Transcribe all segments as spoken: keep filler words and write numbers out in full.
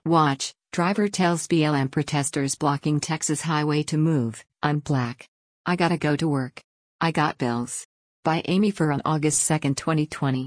Watch, driver tells B L M protesters blocking Texas highway to move, "I'm black. I gotta go to work. I got bills." By Amy Furr on August second, twenty twenty.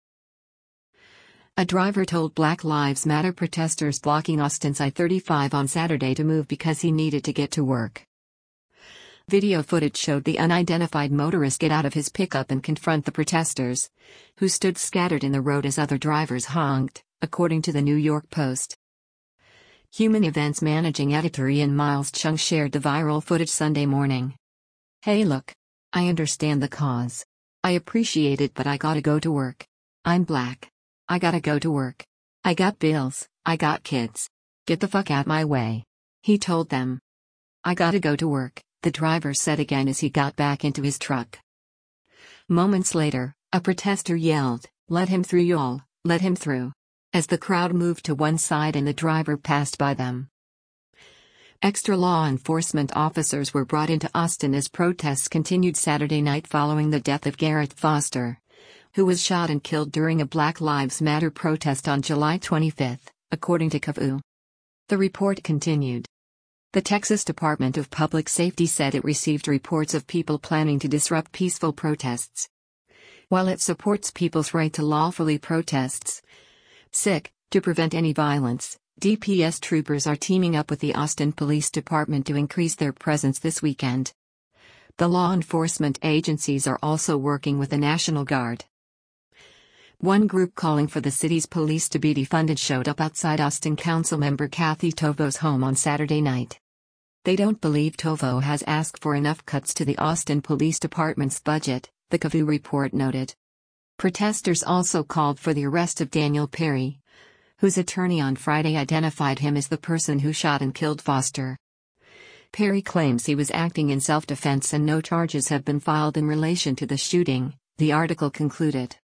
A driver told Black Lives Matter protesters blocking Austin's I thirty-five on Saturday to move because he needed to get to work. Video footage showed the unidentified motorist get out of his pickup and confront the protesters, who stood scattered in the road as other drivers honked, according to the New York Post. Human Events managing editor Ian Miles Chung shared the viral footage Sunday morning. "Hey look. I understand the cause. I appreciate it, but I gotta go to work. I'm black. I gotta go to work. I got bills, I got kids. Get the fuck out my way," he told them. "I gotta go to work," the driver said again as he got back into his truck. Moments later, a protester yelled, "Let him through, y'all, let him through," as the crowd moved to one side and the driver passed by them. Extra law enforcement officers were brought into Austin as protests continued Saturday night following the death of Garrett Foster, who was shot and killed during a Black Lives Matter protest on July twenty-fifth, according to C A V U. The report continued. The Texas Department of Public Safety said it received reports of people planning to disrupt peaceful protests. While it supports people's right to lawfully protests, S I C, to prevent any violence, D P S troopers are teaming up with the Austin Police Department to increase their presence this weekend. The law enforcement agencies are also working with the National Guard. One group calling for the city's police to be defunded showed up outside Austin Councilmember Kathy Tovo's home on Saturday night. They don't believe Tovo has asked for enough cuts to the Austin Police Department's budget, the C A V U report noted. Protesters also called for the arrest of Daniel Perry, whose attorney on Friday identified him as the person who shot and killed Foster. Perry claims he was acting in self-defense and no charges have been filed in relation to the shooting, the article concluded.